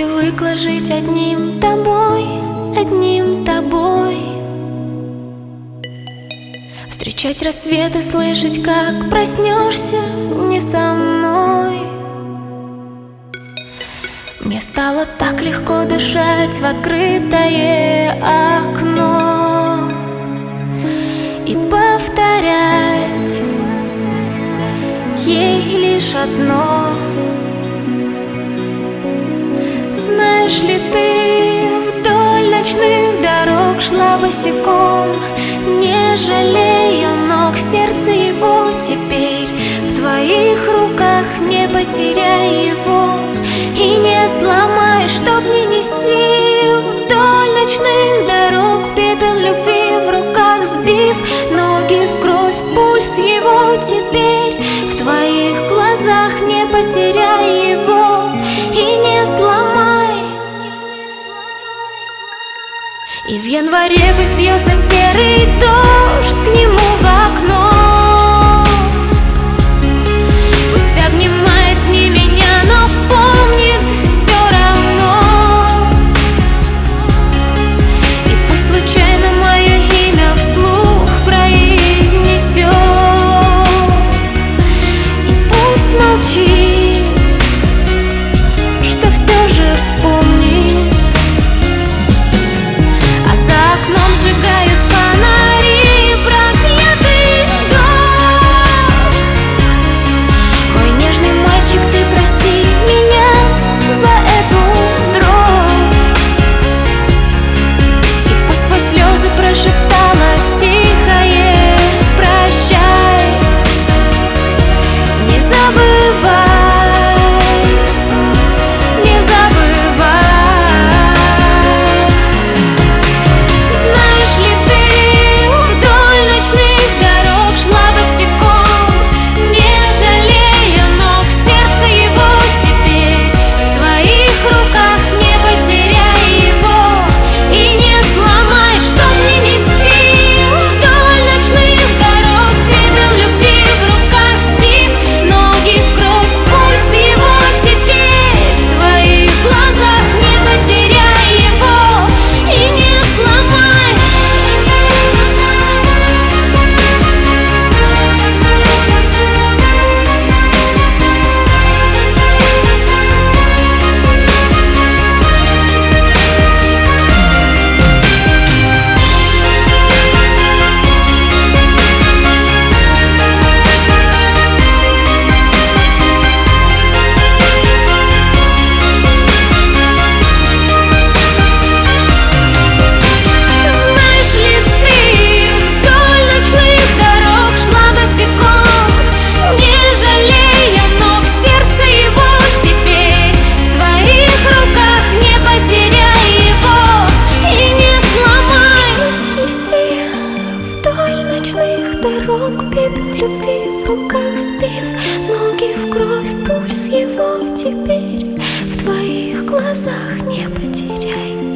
привыкла жить одним тобой, одним тобой. Встречать рассветы, слышать, как проснешься не со мной. Мне стало так легко дышать в открытое окно и повторять ей лишь одно. Знаешь ли, ты вдоль ночных дорог шла босиком, не жалея ног, сердце его теперь в твоих руках. Не потеряй его и не сломай, чтоб не нести вдоль ночных дорог пепел любви в руках, сбив ноги в кровь, пульс его теперь в твоих глазах. Не потеряй его и не сломай. И в январе пусть бьется серый дождь к нему в окно, пусть обнимает не меня, но помнит все равно. И пусть случайно мое имя вслух произнесет, и пусть молчит, что все же помнит. А за окном сжигают фонари, проклятый дождь. Мой нежный мальчик, ты прости меня за эту дрожь. И пусть сквозь слезы прошептала тихое прощай. Не забывай, не забывай. Знаешь ли, ты вдоль ночных дорог шла босиком, не жалея ног, сердце его теперь в твоих руках. Не потеряй его и не сломай, чтоб не нести вдоль ночных дорог пепел любви в руках, сбив ноги в кровь, пульс его теперь в твоих глазах. Не потеряй его и не сломай. Знаешь ли, ты вдоль ночных дорог шла босиком, не жалея ног, сердце его теперь в твоих руках. Не потеряй его и не сломай. Чтоб нести вдоль ночных дорог пепел любви в руках, сбив ноги в кровь, пульс его теперь в твоих глазах. Не потеряй